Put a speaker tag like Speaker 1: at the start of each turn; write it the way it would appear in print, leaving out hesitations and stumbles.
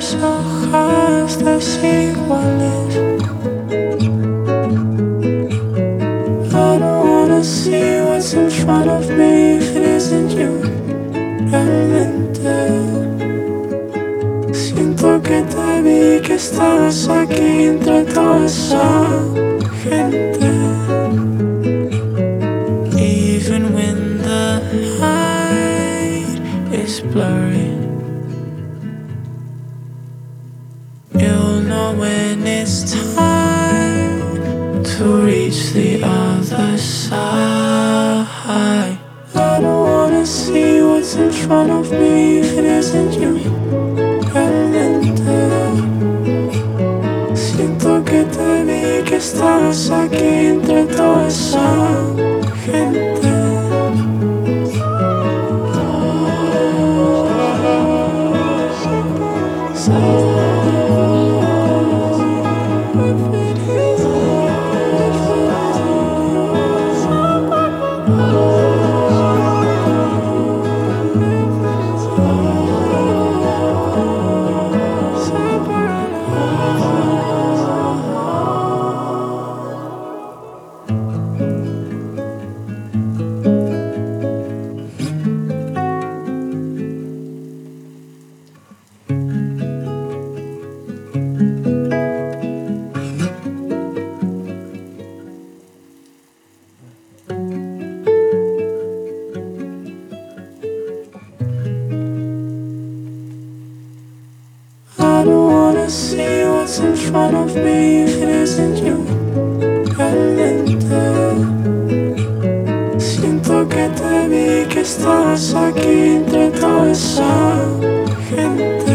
Speaker 1: hojas desiguales. I don't wanna see what's in front of me if it isn't you. Realmente siento que te vi, que estabas aquí entre toda esa gente. Even when the light is blurry, you'll know when it's time to reach the other side. I don't wanna see what's in front of me if it isn't you. Realmente siento que te vi, que estabas aquí entre toda esa gente. I don't wanna see what's in front of me if it isn't you. Realmente siento que te vi, que estabas aquí entre toda esa gente.